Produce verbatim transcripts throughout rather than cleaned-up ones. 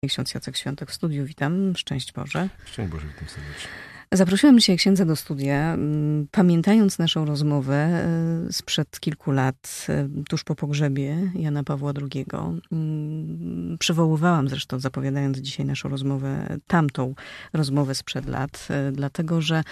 Ksiądz Jacek Świątek w studiu. Witam. Szczęść Boże. Szczęść Boże, witam serdecznie. Zaprosiłam dzisiaj księdza do studia, pamiętając naszą rozmowę sprzed kilku lat, tuż po pogrzebie Jana Pawła drugiego. Przywoływałam zresztą, zapowiadając dzisiaj naszą rozmowę, tamtą rozmowę sprzed lat, dlatego że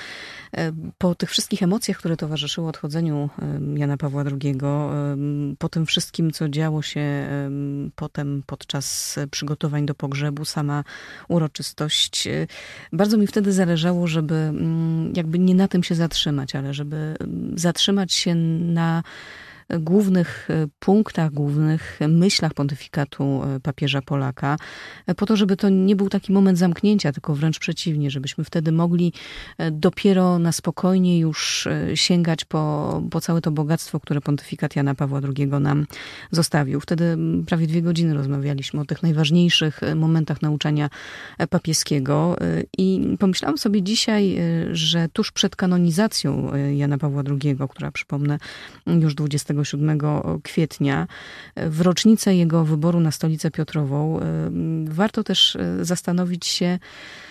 po tych wszystkich emocjach, które towarzyszyły odchodzeniu Jana Pawła drugiego, po tym wszystkim, co działo się potem podczas przygotowań do pogrzebu, sama uroczystość, bardzo mi wtedy zależało, żeby jakby nie na tym się zatrzymać, ale żeby zatrzymać się na głównych punktach, głównych myślach pontyfikatu papieża Polaka, po to, żeby to nie był taki moment zamknięcia, tylko wręcz przeciwnie, żebyśmy wtedy mogli dopiero na spokojnie już sięgać po, po całe to bogactwo, które pontyfikat Jana Pawła drugiego nam zostawił. Wtedy prawie dwie godziny rozmawialiśmy o tych najważniejszych momentach nauczania papieskiego i pomyślałam sobie dzisiaj, że tuż przed kanonizacją Jana Pawła drugiego, która, przypomnę, już dwudziestego siódmego kwietnia, w rocznicę jego wyboru na Stolicę Piotrową, warto też zastanowić się,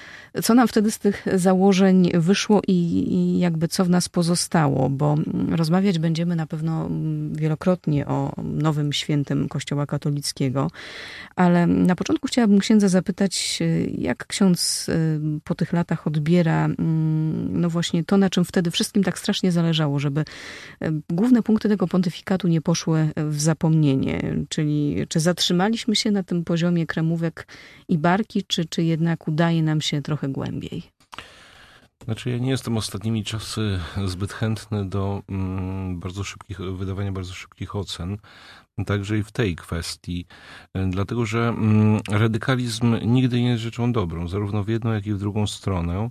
co nam wtedy z tych założeń wyszło i, i jakby co w nas pozostało, bo rozmawiać będziemy na pewno wielokrotnie o nowym świętym Kościoła katolickiego, ale na początku chciałabym księdza zapytać, jak ksiądz po tych latach odbiera no właśnie to, na czym wtedy wszystkim tak strasznie zależało, żeby główne punkty tego pontyfikatu nie poszły w zapomnienie, czyli czy zatrzymaliśmy się na tym poziomie kremówek i barki, czy, czy jednak udaje nam się trochę głębiej? Znaczy, ja nie jestem ostatnimi czasy zbyt chętny do mm, bardzo szybkich, wydawania bardzo szybkich ocen, także i w tej kwestii, dlatego że mm, radykalizm nigdy nie jest rzeczą dobrą, zarówno w jedną, jak i w drugą stronę.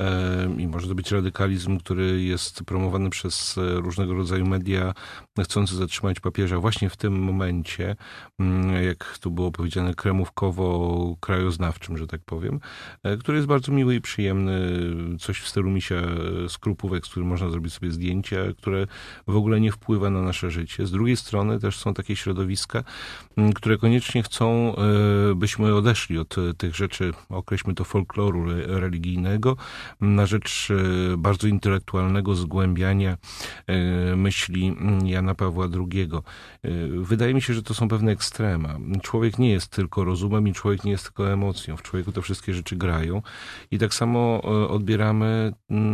E, I może to być radykalizm, który jest promowany przez różnego rodzaju media, chcący zatrzymać papieża właśnie w tym momencie, mm, jak tu było powiedziane, kremówkowo-krajoznawczym, że tak powiem, e, który jest bardzo miły i przyjemny, coś w stylu misia z krupówek, z którym można zrobić sobie zdjęcia, które w ogóle nie wpływa na nasze życie. Z drugiej strony też są takie środowiska, które koniecznie chcą, byśmy odeszli od tych rzeczy, określmy to folkloru religijnego, na rzecz bardzo intelektualnego zgłębiania myśli Jana Pawła drugiego. Wydaje mi się, że to są pewne ekstrema. Człowiek nie jest tylko rozumem i człowiek nie jest tylko emocją. W człowieku te wszystkie rzeczy grają i tak samo odbieramy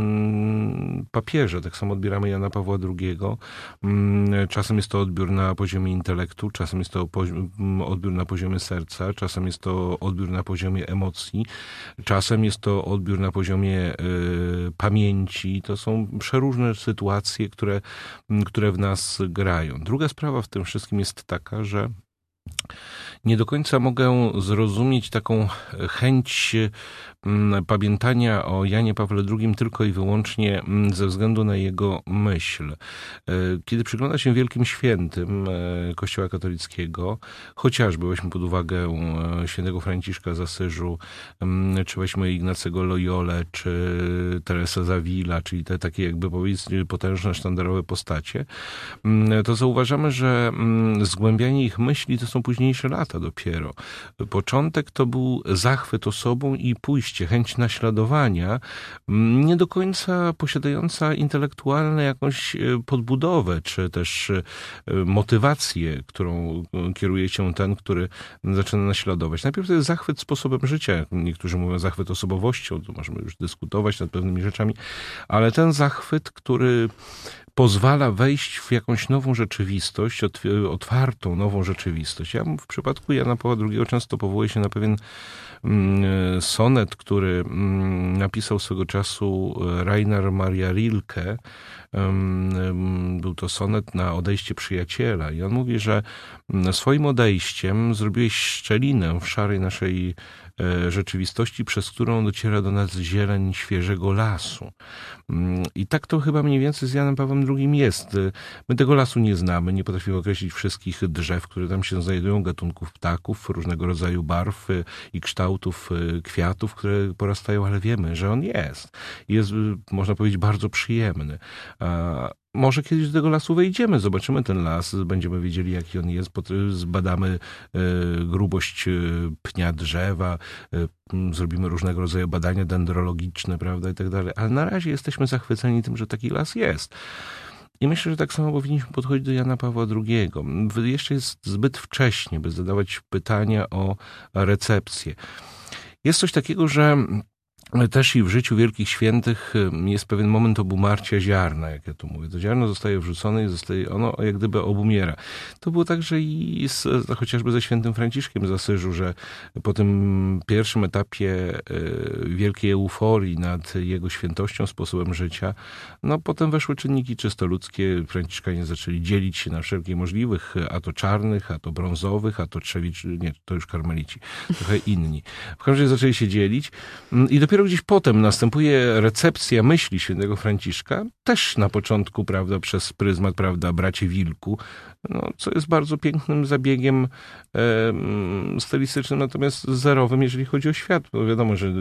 papieża, tak samo odbieramy Jana Pawła drugiego. Czasem jest to odbiór na poziomie intelektu, czasem jest to odbiór na poziomie serca, czasem jest to odbiór na poziomie emocji, czasem jest to odbiór na poziomie y, pamięci. To są przeróżne sytuacje, które, które w nas grają. Druga sprawa w tym wszystkim jest taka, że nie do końca mogę zrozumieć taką chęć pamiętania o Janie Pawle drugim tylko i wyłącznie ze względu na jego myśl. Kiedy przygląda się wielkim świętym Kościoła katolickiego, chociażby weźmy pod uwagę świętego Franciszka z Asyżu, czy weźmy Ignacego Loyolę, czy Teresę z Avila, czyli te takie jakby powiedzmy potężne, sztandarowe postacie, to zauważamy, że zgłębianie ich myśli to są późniejsze lata dopiero. Początek to był zachwyt osobą i pójście, chęć naśladowania, nie do końca posiadająca intelektualną jakąś podbudowę, czy też motywację, którą kieruje się ten, który zaczyna naśladować. Najpierw to jest zachwyt sposobem życia. Niektórzy mówią zachwyt osobowością, tu możemy już dyskutować nad pewnymi rzeczami, ale ten zachwyt, który pozwala wejść w jakąś nową rzeczywistość, otwartą, nową rzeczywistość. Ja w przypadku Jana Pawła drugiego często powołuję się na pewien sonet, który napisał swego czasu Rainer Maria Rilke. Był to sonet na odejście przyjaciela i on mówi, że swoim odejściem zrobiłeś szczelinę w szarej naszej rzeczywistości, przez którą dociera do nas zieleń świeżego lasu. I tak to chyba mniej więcej z Janem Pawłem drugim jest. My tego lasu nie znamy, nie potrafimy określić wszystkich drzew, które tam się znajdują, gatunków ptaków, różnego rodzaju barw i kształtów kwiatów, które porastają, ale wiemy, że on jest. Jest, można powiedzieć, bardzo przyjemny. może kiedyś do tego lasu wejdziemy, zobaczymy ten las, będziemy wiedzieli, jaki on jest, zbadamy grubość pnia drzewa, zrobimy różnego rodzaju badania dendrologiczne, prawda, i tak dalej. Ale na razie jesteśmy zachwyceni tym, że taki las jest. I myślę, że tak samo powinniśmy podchodzić do Jana Pawła drugiego. Jeszcze jest zbyt wcześnie, by zadawać pytania o recepcję. Jest coś takiego, że też i w życiu wielkich świętych jest pewien moment obumarcia ziarna, jak ja tu mówię. To ziarno zostaje wrzucone i zostaje ono jak gdyby obumiera. To było także i z, chociażby ze świętym Franciszkiem z Asyżu, że po tym pierwszym etapie wielkiej euforii nad jego świętością, sposobem życia, no potem weszły czynniki czysto ludzkie. Franciszkanie zaczęli dzielić się na wszelkie możliwych, a to czarnych, a to brązowych, a to trzewiczy, nie, to już karmelici, trochę inni. W każdym razie zaczęli się dzielić i dopiero gdzieś potem następuje recepcja myśli świętego Franciszka, też na początku, prawda, przez pryzmat, prawda, braci Wilku, no, co jest bardzo pięknym zabiegiem e, stylistycznym, natomiast zerowym, jeżeli chodzi o świat. Bo wiadomo, że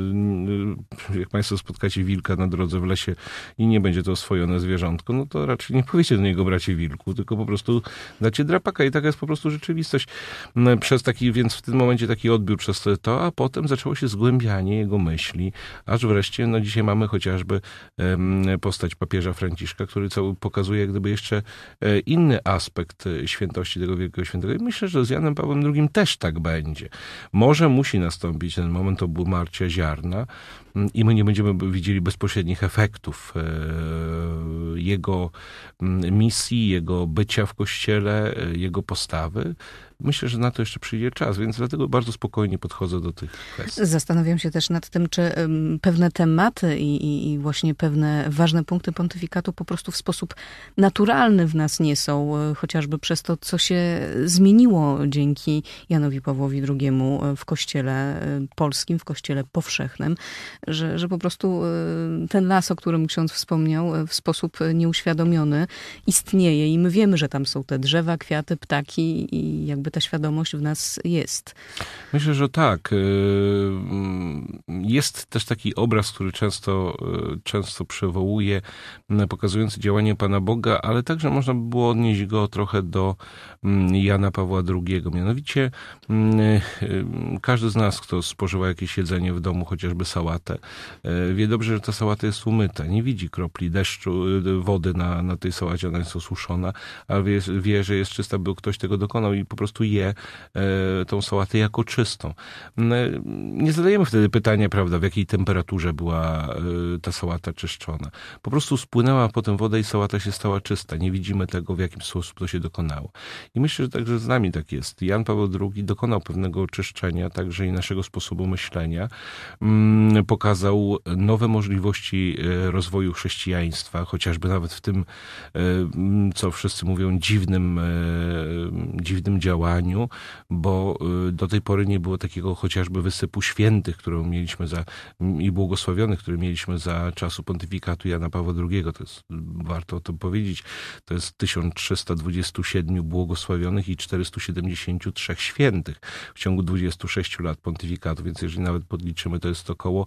jak państwo spotkacie wilka na drodze w lesie i nie będzie to oswojone zwierzątko, no to raczej nie powiecie do niego bracie Wilku, tylko po prostu dacie drapaka i taka jest po prostu rzeczywistość. Przez taki, więc w tym momencie taki odbiór przez to, a potem zaczęło się zgłębianie jego myśli, aż wreszcie, no dzisiaj mamy chociażby um, postać papieża Franciszka, który cały pokazuje jak gdyby jeszcze e, inny aspekt świętości tego wielkiego świętego. I myślę, że z Janem Pawłem drugim też tak będzie. Może musi nastąpić ten moment obumarcia ziarna i my nie będziemy widzieli bezpośrednich efektów e, jego misji, jego bycia w Kościele, jego postawy. Myślę, że na to jeszcze przyjdzie czas, więc dlatego bardzo spokojnie podchodzę do tych kwestii. Zastanawiam się też nad tym, czy um, pewne tematy i, i, i właśnie pewne ważne punkty pontyfikatu po prostu w sposób naturalny w nas nie są, chociażby przez to, co się zmieniło dzięki Janowi Pawłowi drugiemu w Kościele polskim, w Kościele powszechnym, że, że po prostu ten las, o którym ksiądz wspomniał, w sposób nieuświadomiony istnieje i my wiemy, że tam są te drzewa, kwiaty, ptaki i jakby ta świadomość w nas jest. Myślę, że tak. Jest też taki obraz, który często, często przywołuje, pokazujący działanie Pana Boga, ale także można by było odnieść go trochę do Jana Pawła drugiego. Mianowicie każdy z nas, kto spożywa jakieś jedzenie w domu, chociażby sałatę, wie dobrze, że ta sałata jest umyta. Nie widzi kropli deszczu, wody na, na tej sałacie, ona jest osuszona, ale wie, wie, że jest czysta, by ktoś tego dokonał i po prostu je e, tą sałatę jako czystą. Nie zadajemy wtedy pytania, prawda, w jakiej temperaturze była e, ta sałata czyszczona. Po prostu spłynęła potem woda i sałata się stała czysta. Nie widzimy tego, w jakim sposób to się dokonało. I myślę, że także z nami tak jest. Jan Paweł drugi dokonał pewnego oczyszczenia, także i naszego sposobu myślenia. Mm, pokazał nowe możliwości rozwoju chrześcijaństwa, chociażby nawet w tym, co wszyscy mówią, dziwnym, dziwnym działaniu, bo do tej pory nie było takiego chociażby wysypu świętych, którą mieliśmy za, i błogosławionych, które mieliśmy za czasu pontyfikatu Jana Pawła drugiego. To jest, warto o tym powiedzieć, to jest tysiąc trzysta dwadzieścia siedem błogosławionych i czterysta siedemdziesiąt trzy świętych w ciągu dwudziestu sześciu lat pontyfikatu, więc jeżeli nawet podliczymy, to jest około,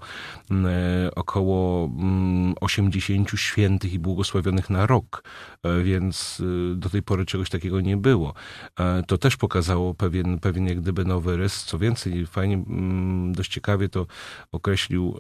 około osiemdziesięciu świętych i błogosławionych na rok, więc do tej pory czegoś takiego nie było. To też pokazało pewien, pewien jak gdyby nowy rys. Co więcej, fajnie, dość ciekawie to określił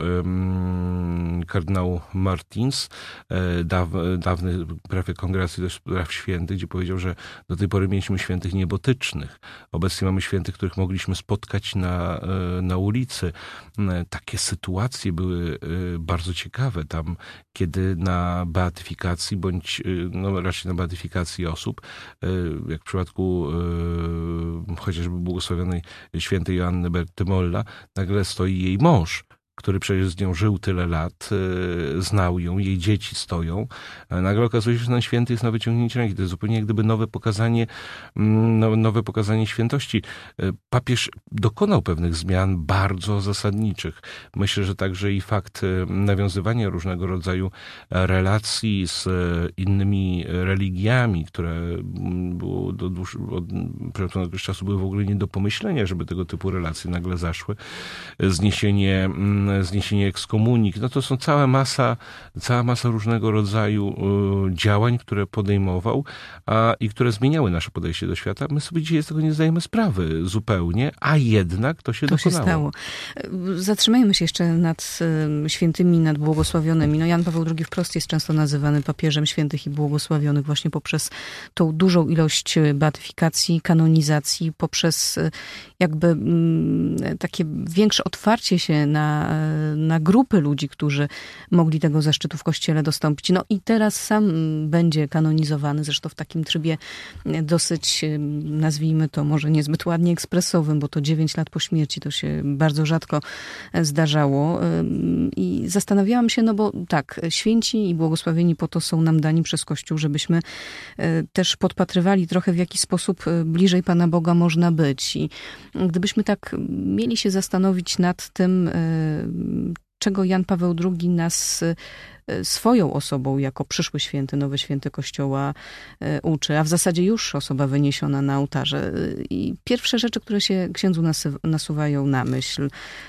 kardynał Martins, daw, dawny prefekt Kongregacji do Spraw Świętych, gdzie powiedział, że do tej pory mieliśmy świętych niebotycznych. Obecnie mamy świętych, których mogliśmy spotkać na, na ulicy. Takie sytuacje były bardzo ciekawe tam, kiedy na beatyfikacji, bądź no raczej na beatyfikacji osób, jak w przypadku chociażby błogosławionej świętej Joanny Bertymolla, nagle stoi jej mąż, który przecież z nią żył tyle lat, znał ją, jej dzieci stoją. Nagle okazuje się, że ten święty jest na wyciągnięcie ręki. To jest zupełnie jak gdyby nowe pokazanie, nowe pokazanie świętości. Papież dokonał pewnych zmian bardzo zasadniczych. Myślę, że także i fakt nawiązywania różnego rodzaju relacji z innymi religiami, które było do dłuż, od pewnego czasu były w ogóle nie do pomyślenia, żeby tego typu relacje nagle zaszły. Zniesienie zniesienie ekskomunik. No to są cała masa, cała masa różnego rodzaju działań, które podejmował a, i które zmieniały nasze podejście do świata. My sobie dzisiaj z tego nie zdajemy sprawy zupełnie, a jednak to się to dokonało. Się stało. Zatrzymajmy się jeszcze nad świętymi, nad błogosławionymi. No Jan Paweł drugi wprost jest często nazywany papieżem świętych i błogosławionych właśnie poprzez tą dużą ilość beatyfikacji, kanonizacji, poprzez jakby takie większe otwarcie się na, na grupy ludzi, którzy mogli tego zaszczytu w Kościele dostąpić. No i teraz sam będzie kanonizowany, zresztą w takim trybie dosyć, nazwijmy to może niezbyt ładnie ekspresowym, bo to dziewięć lat po śmierci, to się bardzo rzadko zdarzało. I zastanawiałam się, no bo tak, święci i błogosławieni po to są nam dani przez Kościół, żebyśmy też podpatrywali trochę, w jaki sposób bliżej Pana Boga można być. I gdybyśmy tak mieli się zastanowić nad tym, czego Jan Paweł drugi nas swoją osobą, jako przyszły święty, nowy święty Kościoła uczy, a w zasadzie już osoba wyniesiona na ołtarze. I pierwsze rzeczy, które się księdzu nasuwają na myśl,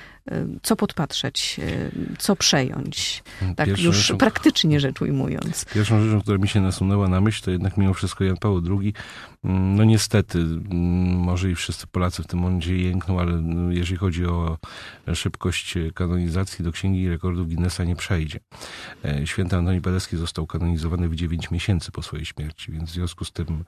co podpatrzeć, co przejąć, tak Pierwszą już rzeczą, praktycznie rzecz ujmując. Pierwszą rzeczą, która mi się nasunęła na myśl, to jednak mimo wszystko Jan Paweł drugi, no niestety, może i wszyscy Polacy w tym momencie jękną, ale jeżeli chodzi o szybkość kanonizacji, do Księgi Rekordów Guinnessa nie przejdzie. Święty Antoni Paderski został kanonizowany w dziewięć miesięcy po swojej śmierci, więc w związku z tym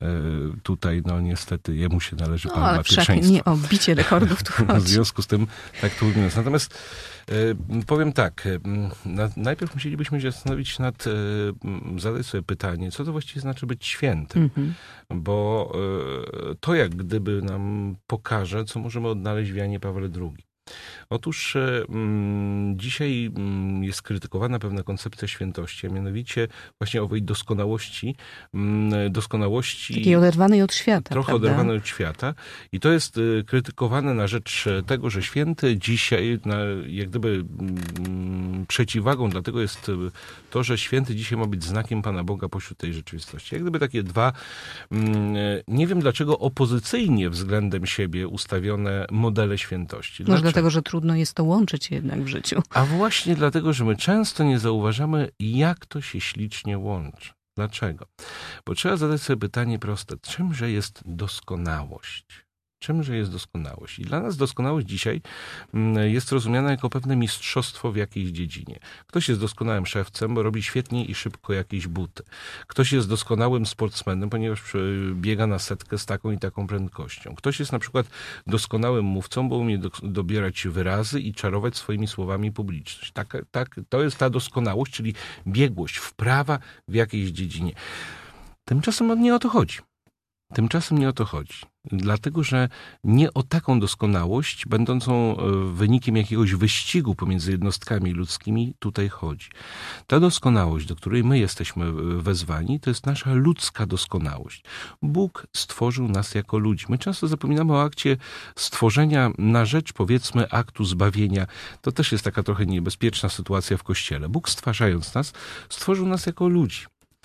tutaj, no niestety, jemu się należy no, palma pierwszeństwa. Ale nie o bicie rekordów tu chodzi. W związku z tym tak to ujmując. Natomiast e, powiem tak, e, na, najpierw musielibyśmy się zastanowić nad, e, zadać sobie pytanie, co to właściwie znaczy być świętym, mm-hmm. bo e, to jak gdyby nam pokaże, co możemy odnaleźć w Janie Pawle drugi. Otóż mm, dzisiaj mm, jest krytykowana pewna koncepcja świętości, a mianowicie właśnie owej doskonałości, mm, doskonałości... Takiej oderwanej od świata, Trochę prawda? oderwanej od świata. I to jest y, krytykowane na rzecz tego, że święty dzisiaj, na, jak gdyby mm, przeciwwagą dla tego jest to, że święty dzisiaj ma być znakiem Pana Boga pośród tej rzeczywistości. Jak gdyby takie dwa, mm, nie wiem dlaczego opozycyjnie względem siebie ustawione modele świętości. Może dlatego, że trudno jest to łączyć jednak w życiu. A właśnie dlatego, że my często nie zauważamy, jak to się ślicznie łączy. Dlaczego? Bo trzeba zadać sobie pytanie proste. Czymże jest doskonałość? Czymże jest doskonałość? I dla nas doskonałość dzisiaj jest rozumiana jako pewne mistrzostwo w jakiejś dziedzinie. Ktoś jest doskonałym szewcem, bo robi świetnie i szybko jakieś buty. Ktoś jest doskonałym sportsmenem, ponieważ biega na setkę z taką i taką prędkością. Ktoś jest na przykład doskonałym mówcą, bo umie do, dobierać wyrazy i czarować swoimi słowami publiczność. Tak, tak, to jest ta doskonałość, czyli biegłość, wprawa w jakiejś dziedzinie. Tymczasem nie o to chodzi. Tymczasem nie o to chodzi. Dlatego, że nie o taką doskonałość, będącą wynikiem jakiegoś wyścigu pomiędzy jednostkami ludzkimi, tutaj chodzi. Ta doskonałość, do której my jesteśmy wezwani, to jest nasza ludzka doskonałość. Bóg stworzył nas jako ludzi. My często zapominamy o akcie stworzenia na rzecz, powiedzmy, aktu zbawienia. To też jest taka trochę niebezpieczna sytuacja w Kościele. Bóg, stwarzając nas, stworzył nas jako ludzi.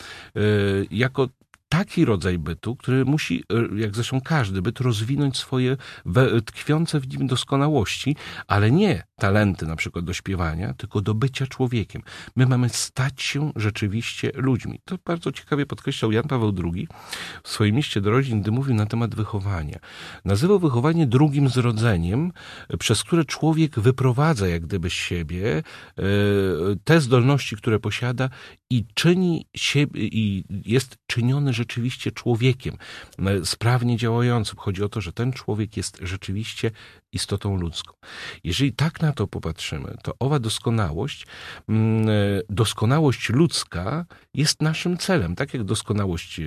Yy, jako taki rodzaj bytu, który musi, jak zresztą każdy byt, rozwinąć swoje tkwiące w nim doskonałości, ale nie talenty na przykład do śpiewania, tylko do bycia człowiekiem. My mamy stać się rzeczywiście ludźmi. To bardzo ciekawie podkreślał Jan Paweł drugi w swoim liście do rodzin, gdy mówił na temat wychowania. Nazywał wychowanie drugim zrodzeniem, przez które człowiek wyprowadza jak gdyby z siebie te zdolności, które posiada i czyni siebie, i jest czyniony rzeczywiście człowiekiem, sprawnie działającym. Chodzi o to, że ten człowiek jest rzeczywiście istotą ludzką. Jeżeli tak na to popatrzymy, to owa doskonałość, doskonałość ludzka jest naszym celem. Tak jak doskonałość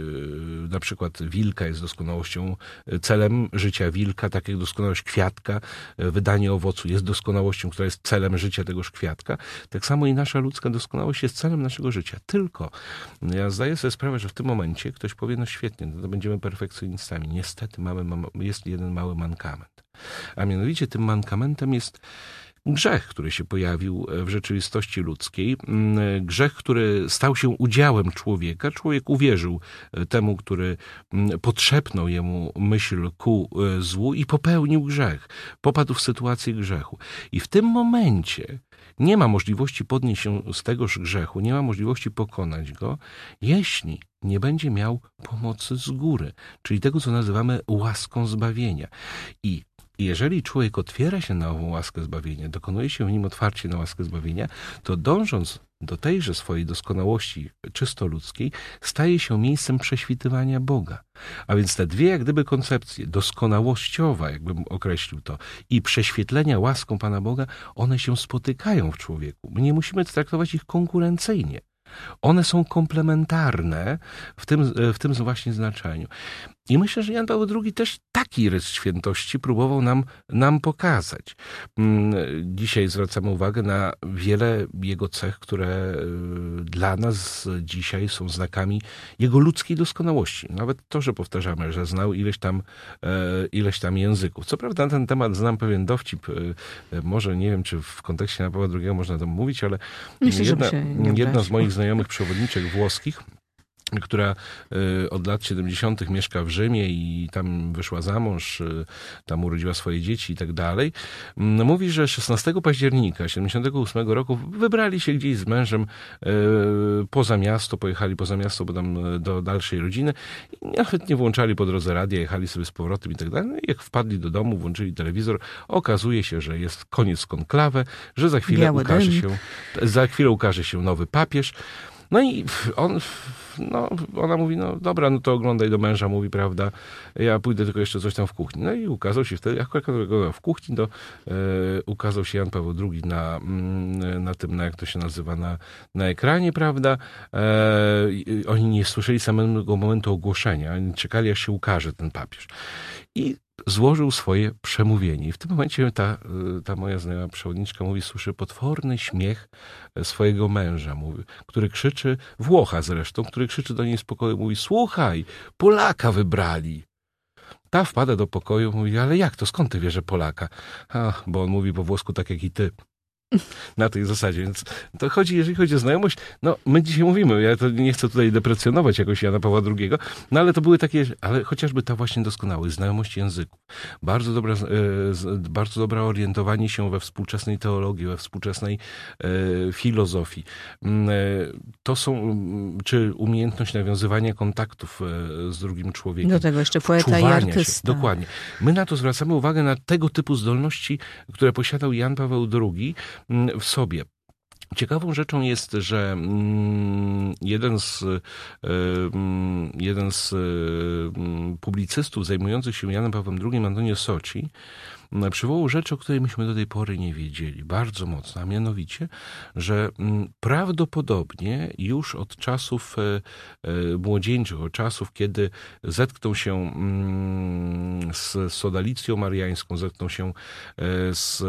na przykład wilka jest doskonałością, celem życia wilka, tak jak doskonałość kwiatka, wydanie owocu jest doskonałością, która jest celem życia tegoż kwiatka, tak samo i nasza ludzka doskonałość jest celem naszego życia. Tylko ja zdaję sobie sprawę, że w tym momencie ktoś powie, no świetnie, no to będziemy perfekcjonistami. Niestety mamy, mamy, jest jeden mały mankament. A mianowicie tym mankamentem jest grzech, który się pojawił w rzeczywistości ludzkiej, grzech, który stał się udziałem człowieka. Człowiek uwierzył temu, który podszepnął jemu myśl ku złu i popełnił grzech. Popadł w sytuację grzechu. I w tym momencie nie ma możliwości podnieść się z tegoż grzechu, nie ma możliwości pokonać go, jeśli nie będzie miał pomocy z góry, czyli tego, co nazywamy łaską zbawienia. I jeżeli człowiek otwiera się na ową łaskę zbawienia, dokonuje się w nim otwarcie na łaskę zbawienia, to dążąc do tejże swojej doskonałości czysto ludzkiej, staje się miejscem prześwitywania Boga. A więc te dwie jak gdyby koncepcje, doskonałościowa, jakbym określił to, i prześwietlenia łaską Pana Boga, one się spotykają w człowieku. My nie musimy traktować ich konkurencyjnie. One są komplementarne w tym, w tym właśnie znaczeniu. I myślę, że Jan Paweł drugi też taki rys świętości próbował nam, nam pokazać. Dzisiaj zwracamy uwagę na wiele jego cech, które dla nas dzisiaj są znakami jego ludzkiej doskonałości. Nawet to, że powtarzamy, że znał ileś tam, ileś tam języków. Co prawda na ten temat znam pewien dowcip. Może nie wiem, czy w kontekście Jana Pawła drugiego można to mówić, ale Myślę, jedna, jedna z moich znajomych przewodniczek włoskich, która od lat siedemdziesiątych mieszka w Rzymie i tam wyszła za mąż, tam urodziła swoje dzieci i tak dalej, mówi, że szesnastego października siedemdziesiątego ósmego roku wybrali się gdzieś z mężem poza miasto, pojechali poza miasto, bo tam do dalszej rodziny i nawet nie włączali po drodze radia, jechali sobie z powrotem i tak dalej. No i jak wpadli do domu, włączyli telewizor, okazuje się, że jest koniec konklawy, że za chwilę Biały ukaże dym. się, za chwilę ukaże się nowy papież. No i on, no, ona mówi, no dobra, no to oglądaj do męża, mówi, prawda, ja pójdę tylko jeszcze coś tam w kuchni. No i ukazał się wtedy, jak w kuchni, to e, ukazał się Jan Paweł drugi na, na tym, na jak to się nazywa, na, na ekranie, prawda. E, oni nie słyszeli samego momentu ogłoszenia, oni czekali, aż się ukaże ten papież. I złożył swoje przemówienie. I w tym momencie ta, ta moja znajoma przewodniczka mówi, słyszy potworny śmiech swojego męża, mówi, który krzyczy, Włocha zresztą, który krzyczy do niej z pokoju, mówi, słuchaj, Polaka wybrali. Ta wpada do pokoju, mówi, ale jak to, skąd ty wiesz, że Polaka? A, bo on mówi po włosku tak jak i ty. Na tej zasadzie. Więc to chodzi, jeżeli chodzi o znajomość, no my dzisiaj mówimy, ja to nie chcę tutaj deprecjonować jakoś Jana Pawła drugiego, no ale to były takie, ale chociażby ta właśnie doskonałość, znajomość języków, bardzo dobra, bardzo dobre orientowanie się we współczesnej teologii, we współczesnej filozofii. To są, czy umiejętność nawiązywania kontaktów z drugim człowiekiem. Do tego jeszcze poeta i artysta. Się. Dokładnie. My na to zwracamy uwagę, na tego typu zdolności, które posiadał Jan Paweł drugi w sobie. Ciekawą rzeczą jest, że jeden z, jeden z publicystów zajmujących się Janem Pawłem drugim, Antonio Socci, przywołał rzecz, o której myśmy do tej pory nie wiedzieli bardzo mocno, a mianowicie, że prawdopodobnie już od czasów młodzieńczych, od czasów, kiedy zetknął się z sodalicją mariańską, zetknął się z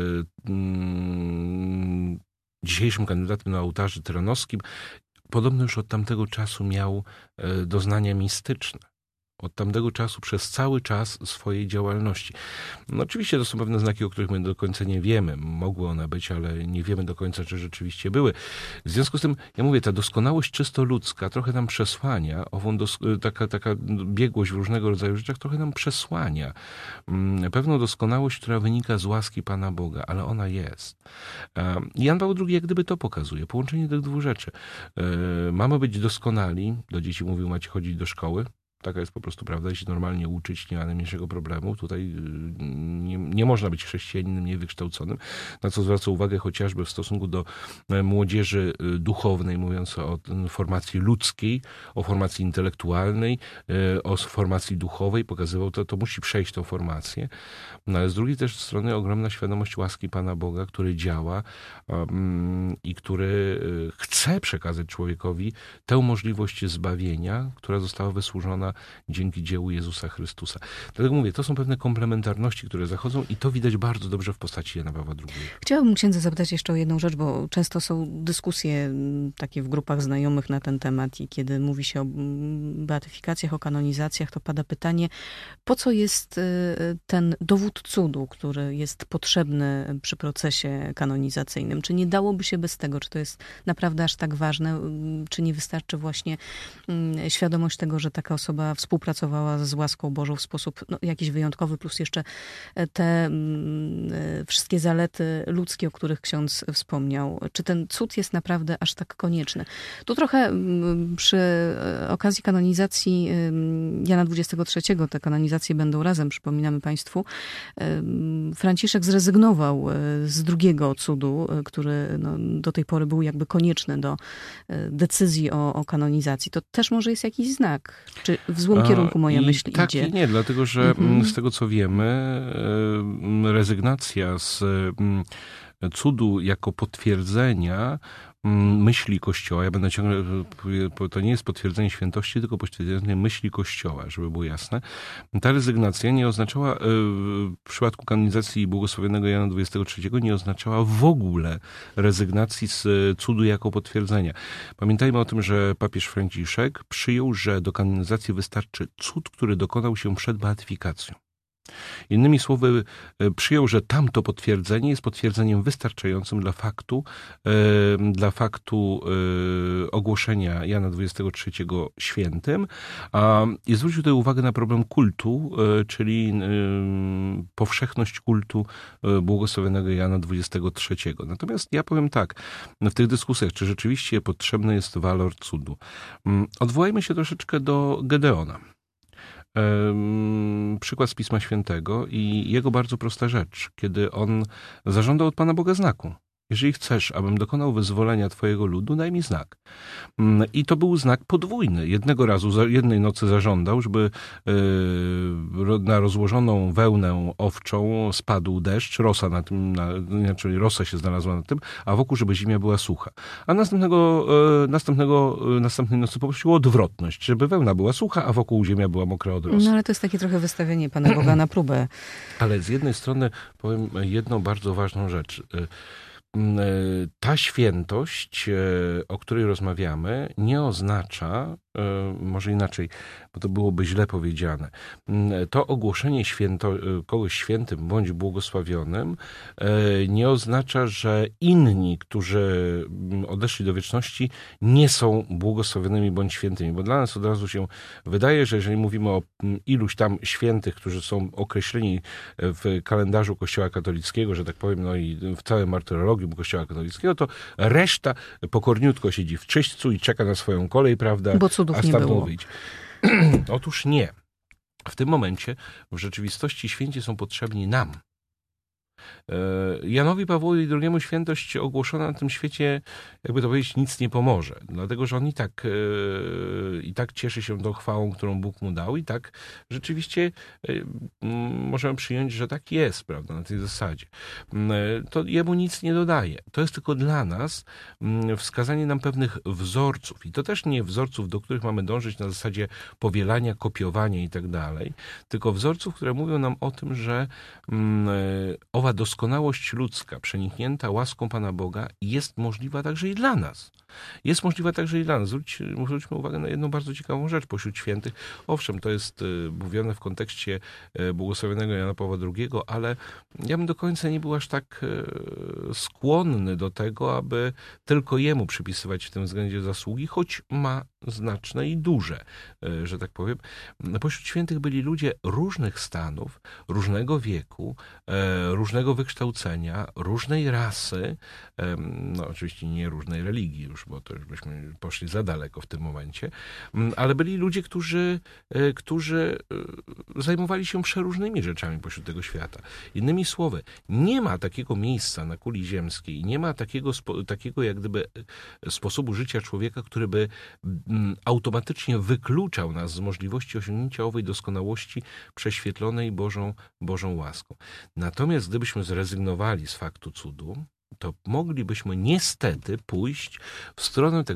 dzisiejszym kandydatem na ołtarzu tyranowskim, podobno już od tamtego czasu miał doznania mistyczne. Od tamtego czasu przez cały czas swojej działalności. No oczywiście to są pewne znaki, o których my do końca nie wiemy. Mogły one być, ale nie wiemy do końca, czy rzeczywiście były. W związku z tym, ja mówię, ta doskonałość czysto ludzka trochę nam przesłania, ową dos- taka, taka biegłość w różnego rodzaju rzeczach trochę nam przesłania pewną doskonałość, która wynika z łaski Pana Boga, ale ona jest. Jan Paweł drugi jak gdyby to pokazuje, połączenie tych dwóch rzeczy. Mamy być doskonali, do dzieci mówił, macie chodzić do szkoły. Taka jest po prostu prawda, jeśli normalnie uczyć, nie ma najmniejszego problemu. Tutaj nie, nie można być chrześcijaninem niewykształconym, na co zwraca uwagę chociażby w stosunku do młodzieży duchownej, mówiąc o formacji ludzkiej, o formacji intelektualnej, o formacji duchowej. Pokazywał to, to musi przejść tą formację. No ale z drugiej też strony ogromna świadomość łaski Pana Boga, który działa um, i który chce przekazać człowiekowi tę możliwość zbawienia, która została wysłużona dzięki dziełu Jezusa Chrystusa. Dlatego mówię, to są pewne komplementarności, które zachodzą i to widać bardzo dobrze w postaci Jana Pawła drugiego. Chciałabym księdza zapytać jeszcze o jedną rzecz, bo często są dyskusje takie w grupach znajomych na ten temat i kiedy mówi się o beatyfikacjach, o kanonizacjach, to pada pytanie, po co jest ten dowód cudu, który jest potrzebny przy procesie kanonizacyjnym? Czy nie dałoby się bez tego? Czy to jest naprawdę aż tak ważne? Czy nie wystarczy właśnie świadomość tego, że taka osoba współpracowała z łaską Bożą w sposób no, jakiś wyjątkowy, plus jeszcze te wszystkie zalety ludzkie, o których ksiądz wspomniał. Czy ten cud jest naprawdę aż tak konieczny? Tu trochę przy okazji kanonizacji Jana dwudziestego trzeciego, te kanonizacje będą razem, przypominamy Państwu, Franciszek zrezygnował z drugiego cudu, który no, do tej pory był jakby konieczny do decyzji o, o kanonizacji. To też może jest jakiś znak? Czy w złym A, kierunku moja i myśl tak idzie? Tak i nie, dlatego że Mhm. z tego co wiemy, rezygnacja z cudu jako potwierdzenia myśli Kościoła, ja będę ciągle, to nie jest potwierdzenie świętości, tylko potwierdzenie myśli Kościoła, żeby było jasne. Ta rezygnacja nie oznaczała, w przypadku kanonizacji błogosławionego Jana dwudziestego trzeciego, nie oznaczała w ogóle rezygnacji z cudu jako potwierdzenia. Pamiętajmy o tym, że papież Franciszek przyjął, że do kanonizacji wystarczy cud, który dokonał się przed beatyfikacją. Innymi słowy, przyjął, że tamto potwierdzenie jest potwierdzeniem wystarczającym dla faktu, dla faktu ogłoszenia Jana dwudziestego trzeciego świętym, a i zwrócił tutaj uwagę na problem kultu, czyli powszechność kultu błogosławionego Jana dwudziestego trzeciego. Natomiast ja powiem tak, w tych dyskusjach, czy rzeczywiście potrzebny jest walor cudu. Odwołajmy się troszeczkę do Gedeona. Przykład z Pisma Świętego i jego bardzo prosta rzecz, kiedy on zażądał od Pana Boga znaku. Jeżeli chcesz, abym dokonał wyzwolenia twojego ludu, daj mi znak. I to był znak podwójny. Jednego razu, jednej nocy zażądał, żeby na rozłożoną wełnę owczą spadł deszcz, rosa na tym, na, czyli rosa się znalazła na tym, a wokół, żeby ziemia była sucha. A następnego, następnego, następnej nocy poprosił o odwrotność, żeby wełna była sucha, a wokół ziemia była mokra od rosy. No ale to jest takie trochę wystawienie Pana Boga na próbę. Ale z jednej strony powiem jedną bardzo ważną rzecz. Ta świętość, o której rozmawiamy, nie oznacza, może inaczej, bo to byłoby źle powiedziane, to ogłoszenie święto, kogoś świętym bądź błogosławionym nie oznacza, że inni, którzy odeszli do wieczności, nie są błogosławionymi bądź świętymi, bo dla nas od razu się wydaje, że jeżeli mówimy o iluś tam świętych, którzy są określeni w kalendarzu Kościoła katolickiego, że tak powiem, no i w całym martyrologium Kościoła katolickiego, to reszta pokorniutko siedzi w czyśćcu i czeka na swoją kolej, prawda? Bo cudów a nie było. Wyjść. Otóż nie. W tym momencie w rzeczywistości święci są potrzebni nam. Janowi Pawłowi drugiemu świętość ogłoszona na tym świecie, jakby to powiedzieć, nic nie pomoże. Dlatego, że on i tak, i tak cieszy się tą chwałą, którą Bóg mu dał i tak rzeczywiście możemy przyjąć, że tak jest, prawda, na tej zasadzie. To jemu nic nie dodaje. To jest tylko dla nas wskazanie nam pewnych wzorców. I to też nie wzorców, do których mamy dążyć na zasadzie powielania, kopiowania i tak dalej, tylko wzorców, które mówią nam o tym, że owa doskonałość ludzka, przeniknięta łaską Pana Boga, jest możliwa także i dla nas. Jest możliwa także i dla nas. Zwróć, zwróćmy uwagę na jedną bardzo ciekawą rzecz pośród świętych. Owszem, to jest mówione w kontekście błogosławionego Jana Pawła drugiego, ale ja bym do końca nie był aż tak skłonny do tego, aby tylko jemu przypisywać w tym względzie zasługi, choć ma znaczne i duże, że tak powiem. Pośród świętych byli ludzie różnych stanów, różnego wieku, różnego wykształcenia, różnej rasy, no oczywiście nie różnej religii już, bo to już byśmy poszli za daleko w tym momencie, ale byli ludzie, którzy, którzy zajmowali się przeróżnymi rzeczami pośród tego świata. Innymi słowy, nie ma takiego miejsca na kuli ziemskiej, nie ma takiego, takiego jak gdyby sposobu życia człowieka, który by automatycznie wykluczał nas z możliwości osiągnięcia owej doskonałości prześwietlonej Bożą, Bożą łaską. Natomiast gdybyśmy zrezygnowali z faktu cudu, to moglibyśmy niestety pójść w stronę tak, zwa,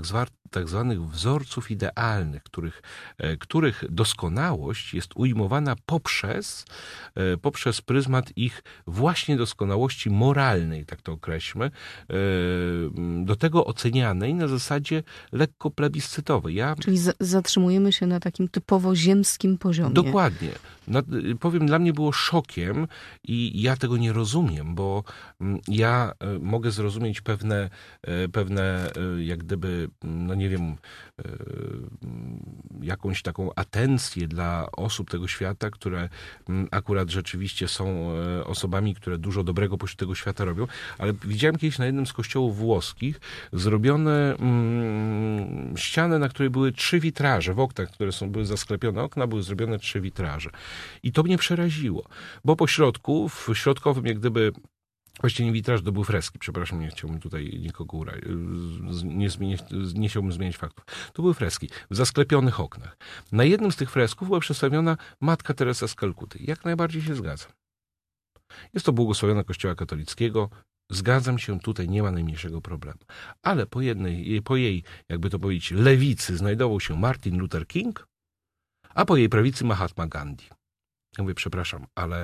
tak zwanych wzorców idealnych, których, których doskonałość jest ujmowana poprzez, poprzez pryzmat ich właśnie doskonałości moralnej, tak to określmy, do tego ocenianej na zasadzie lekko plebiscytowej. Ja... Czyli z- zatrzymujemy się na takim typowo ziemskim poziomie. Dokładnie. No, powiem, dla mnie było szokiem i ja tego nie rozumiem, bo ja mogę zrozumieć pewne, pewne jak gdyby, no nie wiem, jakąś taką atencję dla osób tego świata, które akurat rzeczywiście są osobami, które dużo dobrego pośród tego świata robią, ale widziałem kiedyś na jednym z kościołów włoskich zrobione mm, ścianę, na której były trzy witraże, w oknach, które są, były zasklepione okna, były zrobione trzy witraże. I to mnie przeraziło, bo po środku, w środkowym jak gdyby, właściwie nie witraż, to były freski, przepraszam, nie chciałbym tutaj nikogo ura... nie, zmieniać, nie chciałbym zmieniać faktów. To były freski w zasklepionych oknach. Na jednym z tych fresków była przedstawiona Matka Teresa z Kalkuty. Jak najbardziej się zgadzam. Jest to błogosławiona Kościoła katolickiego. Zgadzam się, tutaj nie ma najmniejszego problemu. Ale po jednej, po jej, jakby to powiedzieć, lewicy znajdował się Martin Luther King, a po jej prawicy Mahatma Gandhi. Ja mówię, przepraszam, ale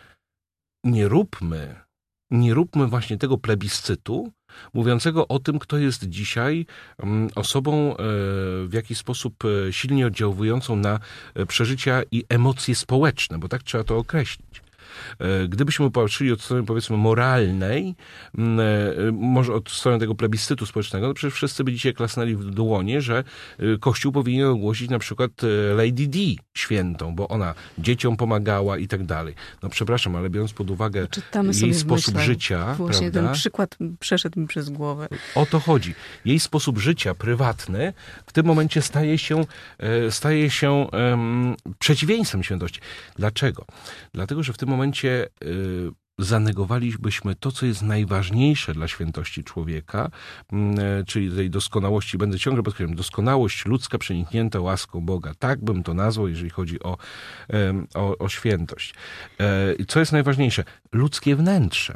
nie róbmy, nie róbmy właśnie tego plebiscytu mówiącego o tym, kto jest dzisiaj osobą w jakiś sposób silnie oddziałującą na przeżycia i emocje społeczne, bo tak trzeba to określić. Gdybyśmy patrzyli od strony, powiedzmy, moralnej, może od strony tego plebiscytu społecznego, to przecież wszyscy by dzisiaj klasnęli w dłonie, że Kościół powinien ogłosić na przykład Lady Di świętą, bo ona dzieciom pomagała i tak dalej. No przepraszam, ale biorąc pod uwagę Czytamy jej sposób myślę, życia, właśnie prawda? Ten przykład przeszedł mi przez głowę. O to chodzi. Jej sposób życia prywatny w tym momencie staje się, staje się um, przeciwieństwem świętości. Dlaczego? Dlatego, że w tym momencie y, zanegowalibyśmy to, co jest najważniejsze dla świętości człowieka, y, czyli tej doskonałości, będę ciągle podkreślał, doskonałość ludzka przeniknięta łaską Boga. Tak bym to nazwał, jeżeli chodzi o, y, o, o świętość. Y, co jest najważniejsze? Ludzkie wnętrze.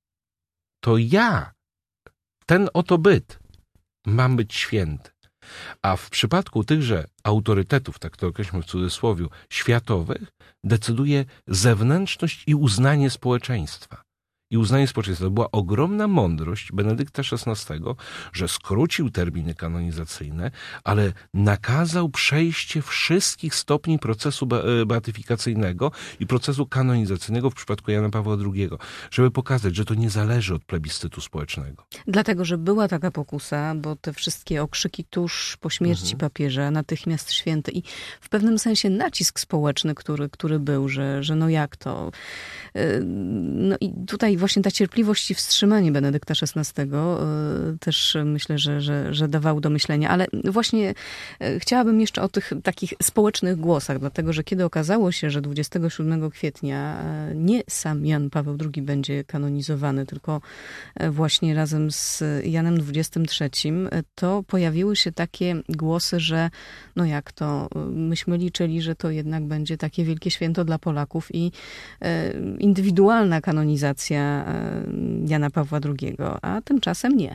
To ja, ten oto byt, mam być święty. A w przypadku tychże autorytetów, tak to określmy w cudzysłowie, światowych, decyduje zewnętrzność i uznanie społeczeństwa. I uznanie społeczeństwa. To była ogromna mądrość Benedykta szesnastego, że skrócił terminy kanonizacyjne, ale nakazał przejście wszystkich stopni procesu beatyfikacyjnego i procesu kanonizacyjnego w przypadku Jana Pawła drugiego, żeby pokazać, że to nie zależy od plebiscytu społecznego. Dlatego, że była taka pokusa, bo te wszystkie okrzyki tuż po śmierci mhm. papieża, natychmiast święty i w pewnym sensie nacisk społeczny, który, który był, że, że no jak to... No i tutaj właśnie ta cierpliwość i wstrzymanie Benedykta szesnastego też myślę, że, że, że dawało do myślenia. Ale właśnie chciałabym jeszcze o tych takich społecznych głosach, dlatego że kiedy okazało się, że dwudziestego siódmego kwietnia nie sam Jan Paweł drugi będzie kanonizowany, tylko właśnie razem z Janem dwudziestym trzecim, to pojawiły się takie głosy, że no jak to, myśmy liczyli, że to jednak będzie takie wielkie święto dla Polaków i indywidualna kanonizacja Jana Pawła drugiego, a tymczasem nie.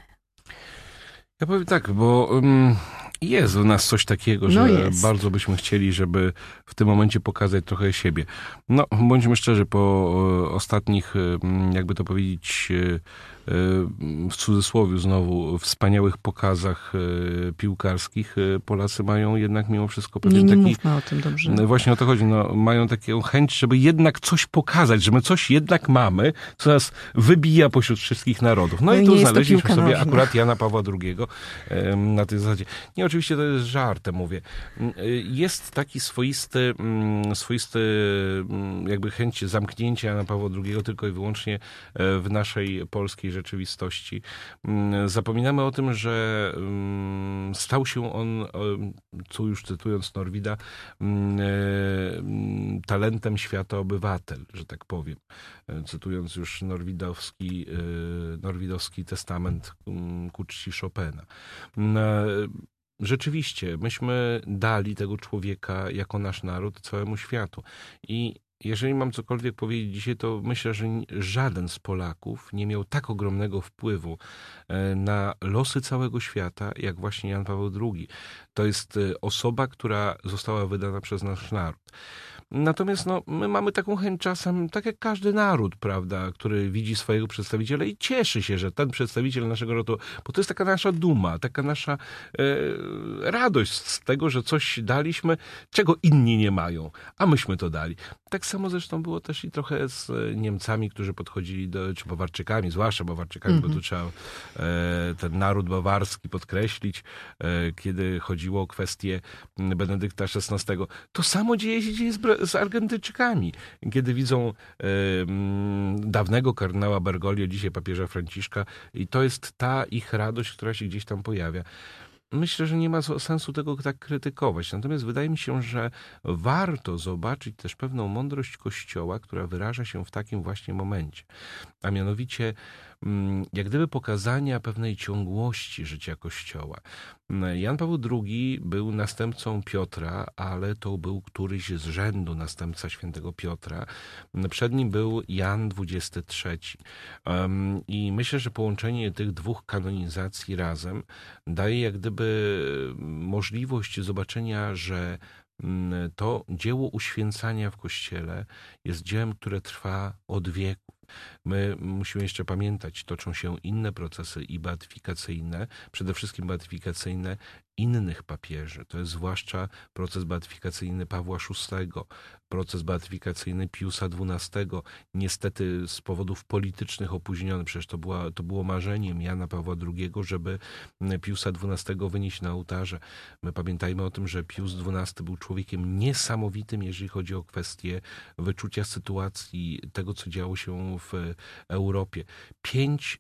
Ja powiem tak, bo um, jest w nas coś takiego, że no bardzo byśmy chcieli, żeby w tym momencie pokazać trochę siebie. No, bądźmy szczerzy, po o, ostatnich, jakby to powiedzieć, w cudzysłowie znowu, wspaniałych pokazach piłkarskich, Polacy mają jednak mimo wszystko pewien nie, nie taki... Nie mówmy o tym, dobrze. Właśnie o to chodzi. No, mają taką chęć, żeby jednak coś pokazać, że my coś jednak mamy, co nas wybija pośród wszystkich narodów. No, no i tu znaleźliśmy sobie nożna. akurat Jana Pawła drugiego na tej zasadzie. Nie, oczywiście to jest żartem, mówię. Jest taki swoisty, swoisty jakby chęć zamknięcia Jana Pawła drugiego tylko i wyłącznie w naszej polskiej rzeczywistości. Zapominamy o tym, że stał się on, co już cytując Norwida, talentem świata obywatel, że tak powiem. Cytując już norwidowski, norwidowski testament ku czci Chopina. Rzeczywiście, myśmy dali tego człowieka jako nasz naród całemu światu. I jeżeli mam cokolwiek powiedzieć dzisiaj, to myślę, że żaden z Polaków nie miał tak ogromnego wpływu na losy całego świata, jak właśnie Jan Paweł drugi. To jest osoba, która została wydana przez nasz naród. Natomiast no, my mamy taką chęć czasem, tak jak każdy naród, prawda, który widzi swojego przedstawiciela i cieszy się, że ten przedstawiciel naszego narodu, bo to jest taka nasza duma, taka nasza e, radość z tego, że coś daliśmy, czego inni nie mają, a myśmy to dali. Tak samo zresztą było też i trochę z Niemcami, którzy podchodzili do, czy Bawarczykami, zwłaszcza Bawarczykami, mm-hmm. bo tu trzeba e, ten naród bawarski podkreślić, e, kiedy chodziło o kwestię Benedykta szesnastego. To samo dzieje się dzieje z, z Argentyńczykami. Kiedy widzą e, dawnego kardynała Bergoglio, dzisiaj papieża Franciszka, i to jest ta ich radość, która się gdzieś tam pojawia. Myślę, że nie ma sensu tego tak krytykować. Natomiast wydaje mi się, że warto zobaczyć też pewną mądrość Kościoła, która wyraża się w takim właśnie momencie. A mianowicie jak gdyby pokazania pewnej ciągłości życia Kościoła. Jan Paweł drugi był następcą Piotra, ale to był któryś z rzędu następca świętego Piotra. Przed nim był Jan dwudziesty trzeci. I myślę, że połączenie tych dwóch kanonizacji razem daje jak gdyby możliwość zobaczenia, że to dzieło uświęcania w Kościele jest dziełem, które trwa od wieków. My musimy jeszcze pamiętać, toczą się inne procesy i beatyfikacyjne, przede wszystkim beatyfikacyjne innych papieży. To jest zwłaszcza proces beatyfikacyjny Pawła szóstego, proces beatyfikacyjny Piusa dwunastego. Niestety z powodów politycznych opóźniony. Przecież to, była, to było marzeniem Jana Pawła drugiego, żeby Piusa dwunastego wynieść na ołtarze. My pamiętajmy o tym, że Pius dwunasty był człowiekiem niesamowitym, jeżeli chodzi o kwestię wyczucia sytuacji, tego, co działo się w Europie. Pięć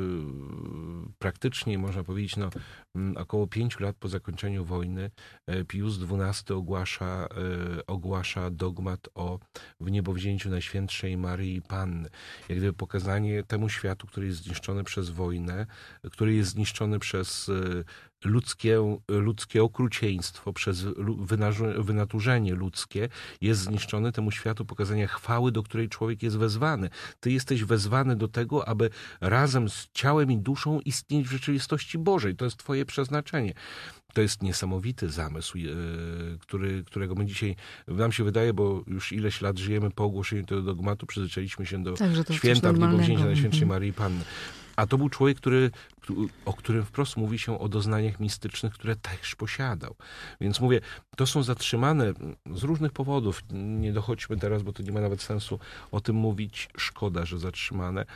praktycznie można powiedzieć, no, około pięciu lat po zakończeniu wojny Pius dwunasty ogłasza, ogłasza dogmat o wniebowzięciu Najświętszej Maryi Panny. Jak gdyby pokazanie temu światu, który jest zniszczony przez wojnę, który jest zniszczony przez ludzkie, ludzkie okrucieństwo, przez wynaturzenie ludzkie, jest zniszczony temu światu pokazania chwały, do której człowiek jest wezwany. Ty jesteś wezwany do tego, aby razem z ciałem i duszą istnieć w rzeczywistości Bożej. To jest twoje przeznaczenie. To jest niesamowity zamysł, który, którego my dzisiaj, nam się wydaje, bo już ileś lat żyjemy po ogłoszeniu tego dogmatu, przyzwyczailiśmy się do tak, święta wniebowzięcia Najświętszej Maryi Panny. A to był człowiek, który, o którym wprost mówi się o doznaniach mistycznych, które też posiadał. Więc mówię, to są zatrzymane z różnych powodów. Nie dochodźmy teraz, bo to nie ma nawet sensu o tym mówić. Szkoda, że zatrzymane.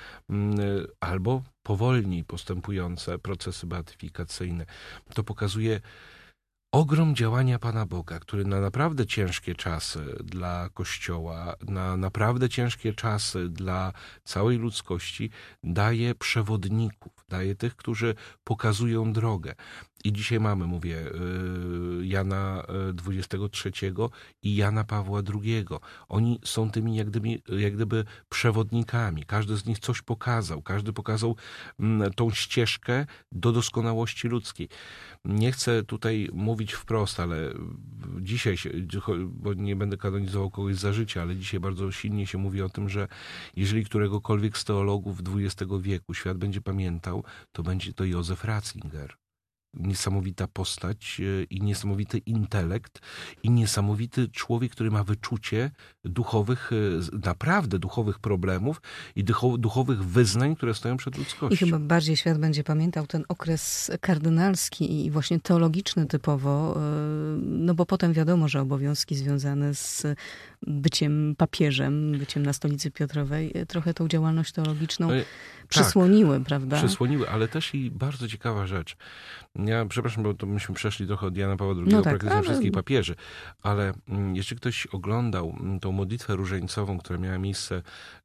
Albo powolniej postępujące procesy beatyfikacyjne. To pokazuje ogrom działania Pana Boga, który na naprawdę ciężkie czasy dla Kościoła, na naprawdę ciężkie czasy dla całej ludzkości daje przewodników, daje tych, którzy pokazują drogę. I dzisiaj mamy, mówię, Jana dwudziestego trzeciego i Jana Pawła drugiego. Oni są tymi jak gdyby, jak gdyby przewodnikami. Każdy z nich coś pokazał. Każdy pokazał tą ścieżkę do doskonałości ludzkiej. Nie chcę tutaj mówić wprost, ale dzisiaj, się, bo nie będę kanonizował kogoś za życia, ale dzisiaj bardzo silnie się mówi o tym, że jeżeli któregokolwiek z teologów dwudziestego wieku świat będzie pamiętał, to będzie to Józef Ratzinger. Niesamowita postać i niesamowity intelekt i niesamowity człowiek, który ma wyczucie duchowych, naprawdę duchowych problemów i duchowych wyznań, które stoją przed ludzkością. I chyba bardziej świat będzie pamiętał ten okres kardynalski i właśnie teologiczny typowo, no bo potem wiadomo, że obowiązki związane z byciem papieżem, byciem na stolicy Piotrowej, trochę tą działalność teologiczną ale, przysłoniły, tak, prawda? Przysłoniły, ale też i bardzo ciekawa rzecz. Ja przepraszam, bo to myśmy przeszli trochę od Jana Pawła drugiego, no tak, praktycznie ale... wszystkich papieży, ale jeśli ktoś oglądał tą modlitwę różańcową, która miała miejsce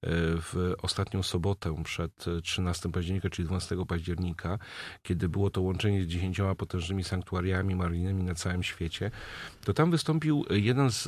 w ostatnią sobotę przed trzynastego października, czyli dwunastego października, kiedy było to łączenie z dziesięcioma potężnymi sanktuariami maryjnymi na całym świecie, to tam wystąpił jeden z...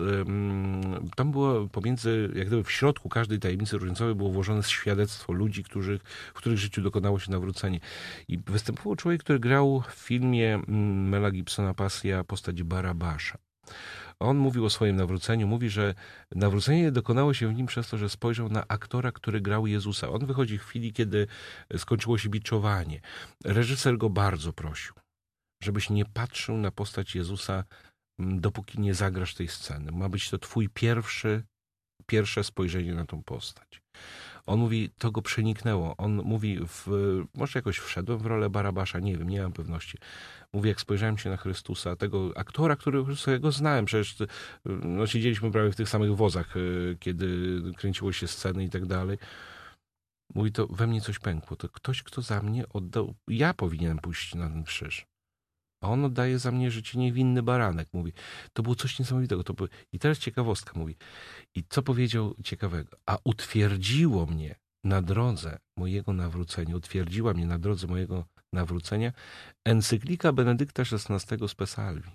Tam było pomiędzy, jak gdyby w środku każdej tajemnicy różańcowej było włożone świadectwo ludzi, których, w których życiu dokonało się nawrócenie. I występował człowiek, który grał w filmie Mela Gibsona Pasja postać Barabasza. On mówił o swoim nawróceniu, mówi, że nawrócenie dokonało się w nim przez to, że spojrzał na aktora, który grał Jezusa. On wychodzi w chwili, kiedy skończyło się biczowanie. Reżyser go bardzo prosił, żebyś nie patrzył na postać Jezusa, dopóki nie zagrasz tej sceny. Ma być to twój pierwszy, pierwsze spojrzenie na tą postać. On mówi, to go przeniknęło. On mówi, w, może jakoś wszedłem w rolę Barabasza, nie wiem, nie mam pewności. Mówi, jak spojrzałem się na Chrystusa, tego aktora, którego znałem, przecież no, siedzieliśmy prawie w tych samych wozach, kiedy kręciło się sceny i tak dalej. Mówi, to we mnie coś pękło. To ktoś, kto za mnie oddał, ja powinienem pójść na ten krzyż. A on oddaje za mnie życie niewinny baranek. Mówi, to było coś niesamowitego. To było... I teraz ciekawostka mówi. I co powiedział ciekawego? A utwierdziło mnie na drodze mojego nawrócenia, utwierdziła mnie na drodze mojego nawrócenia encyklika Benedykta szesnastego Spe Salvi.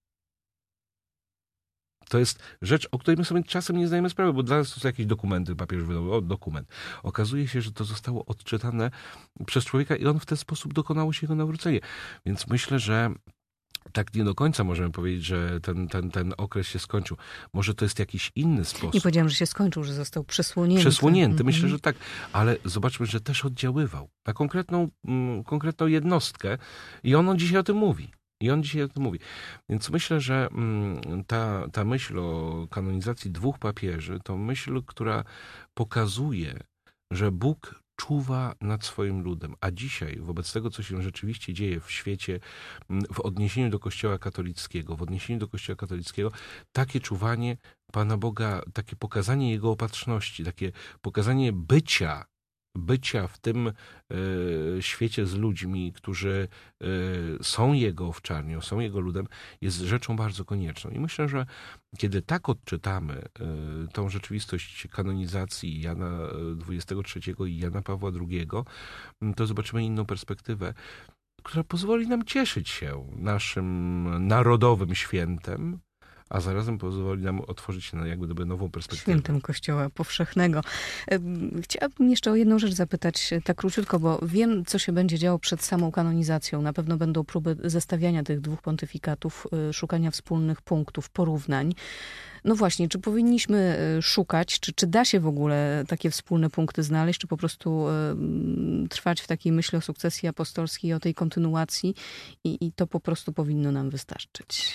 To jest rzecz, o której my sobie czasem nie zdajemy sprawy, bo dla nas to są jakieś dokumenty, papież wydał, o, dokument. Okazuje się, że to zostało odczytane przez człowieka i on w ten sposób dokonało się jego nawrócenie. Więc myślę, że tak nie do końca możemy powiedzieć, że ten, ten, ten okres się skończył. Może to jest jakiś inny sposób. Nie powiedziałam, że się skończył, że został przesłonięty. Przesłonięty, Mm-hmm. myślę, że tak. Ale zobaczmy, że też oddziaływał na konkretną, mm, konkretną jednostkę i on dzisiaj o tym mówi. I on dzisiaj o tym mówi. Więc myślę, że ta, ta myśl o kanonizacji dwóch papieży to myśl, która pokazuje, że Bóg czuwa nad swoim ludem. A dzisiaj, wobec tego, co się rzeczywiście dzieje w świecie, w odniesieniu do Kościoła katolickiego, w odniesieniu do Kościoła katolickiego, takie czuwanie Pana Boga, takie pokazanie Jego opatrzności, takie pokazanie bycia, bycia w tym y, świecie z ludźmi, którzy y, są Jego owczarnią, są Jego ludem, jest rzeczą bardzo konieczną. I myślę, że kiedy tak odczytamy y, tą rzeczywistość kanonizacji Jana dwudziestego trzeciego i Jana Pawła drugiego, to zobaczymy inną perspektywę, która pozwoli nam cieszyć się naszym narodowym świętem, a zarazem pozwoli nam otworzyć się na jakby nową perspektywę. Świętem Kościoła Powszechnego. Chciałabym jeszcze o jedną rzecz zapytać tak króciutko, bo wiem, co się będzie działo przed samą kanonizacją. Na pewno będą próby zestawiania tych dwóch pontyfikatów, szukania wspólnych punktów, porównań. No właśnie, czy powinniśmy szukać, czy, czy da się w ogóle takie wspólne punkty znaleźć, czy po prostu y, trwać w takiej myśli o sukcesji apostolskiej, o tej kontynuacji i, i to po prostu powinno nam wystarczyć?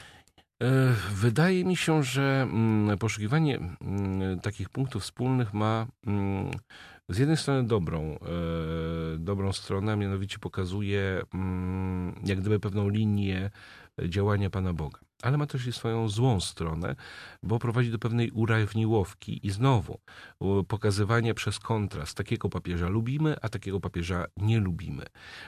Wydaje mi się, że poszukiwanie takich punktów wspólnych ma z jednej strony dobrą, dobrą stronę, a mianowicie pokazuje jak gdyby pewną linię działania Pana Boga. Ale ma też i swoją złą stronę, bo prowadzi do pewnej urawniłowki i znowu pokazywania przez kontrast. Takiego papieża lubimy, a takiego papieża nie lubimy.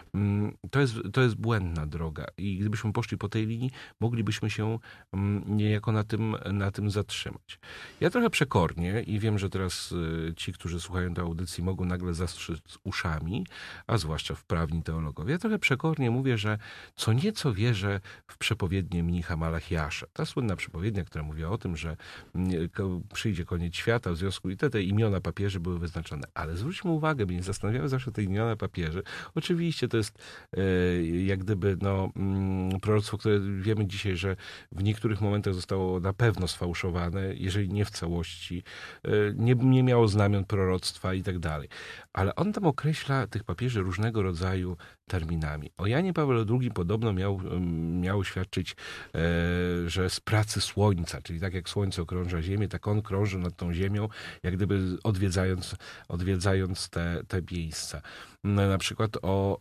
To jest, to jest błędna droga i gdybyśmy poszli po tej linii, moglibyśmy się niejako na tym, na tym zatrzymać. Ja trochę przekornie i wiem, że teraz ci, którzy słuchają tej audycji, mogą nagle zastrzyc uszami, a zwłaszcza wprawni teologowie. Ja trochę przekornie mówię, że co nieco wierzę w przepowiednię mnicha Malachiasza. Ta słynna przepowiednia, która mówiła o tym, że przyjdzie koniec świata, w związku i te, te imiona papieży były wyznaczone. Ale zwróćmy uwagę, bo nie zastanawiamy zawsze te imiona papieży. Oczywiście to jest e, jak gdyby no, mm, proroctwo, które wiemy dzisiaj, że w niektórych momentach zostało na pewno sfałszowane, jeżeli nie w całości. E, nie, nie miało znamion proroctwa i tak dalej. Ale on tam określa tych papieży różnego rodzaju terminami. O Janie Pawle drugi podobno miał, miał świadczyć, e, że z pracy słońca, czyli tak jak słońce okrąża Ziemię, tak on krąży nad tą Ziemią, jak gdyby odwiedzając, odwiedzając te, te miejsca. Na przykład o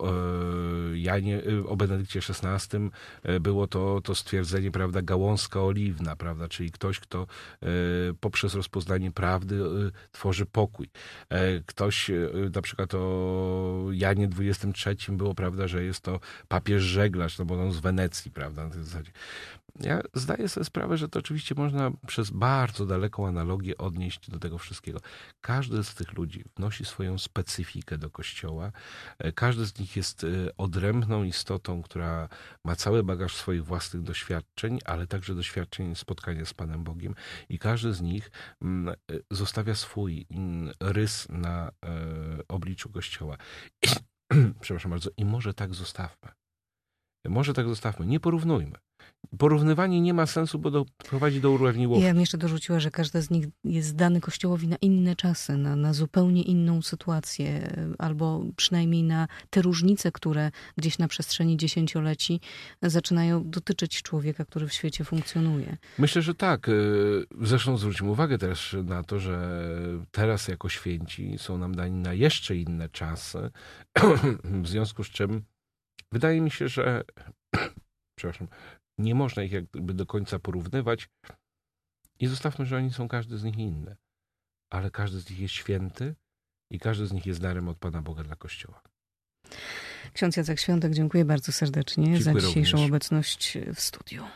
Janie, o Benedykcie szesnastym było to, to stwierdzenie, prawda, gałązka oliwna, prawda, czyli ktoś, kto poprzez rozpoznanie prawdy tworzy pokój. Ktoś, na przykład o Janie dwudziestym trzecim było, prawda, że jest to papież żeglarz, no bo on z Wenecji, prawda, na tej zasadzie. Ja zdaję sobie sprawę, że to oczywiście można przez bardzo daleką analogię odnieść do tego wszystkiego. Każdy z tych ludzi wnosi swoją specyfikę do Kościoła. Każdy z nich jest odrębną istotą, która ma cały bagaż swoich własnych doświadczeń, ale także doświadczeń spotkania z Panem Bogiem. I każdy z nich zostawia swój rys na obliczu Kościoła. I, przepraszam bardzo, i może tak zostawmy. Może tak zostawmy. Nie porównujmy. porównywanie nie ma sensu, bo do, prowadzi do urawniłowki. Ja bym jeszcze dorzuciła, że każdy z nich jest dany Kościołowi na inne czasy, na, na zupełnie inną sytuację, albo przynajmniej na te różnice, które gdzieś na przestrzeni dziesięcioleci zaczynają dotyczyć człowieka, który w świecie funkcjonuje. Myślę, że tak. Zresztą zwróćmy uwagę też na to, że teraz jako święci są nam dani na jeszcze inne czasy, w związku z czym wydaje mi się, że przepraszam, nie można ich jakby do końca porównywać i zostawmy, że oni są każdy z nich inny. Ale każdy z nich jest święty i każdy z nich jest darem od Pana Boga dla Kościoła. Ksiądz Jacek Świątek, dziękuję bardzo serdecznie Dziękuję za dzisiejszą również. obecność w studiu.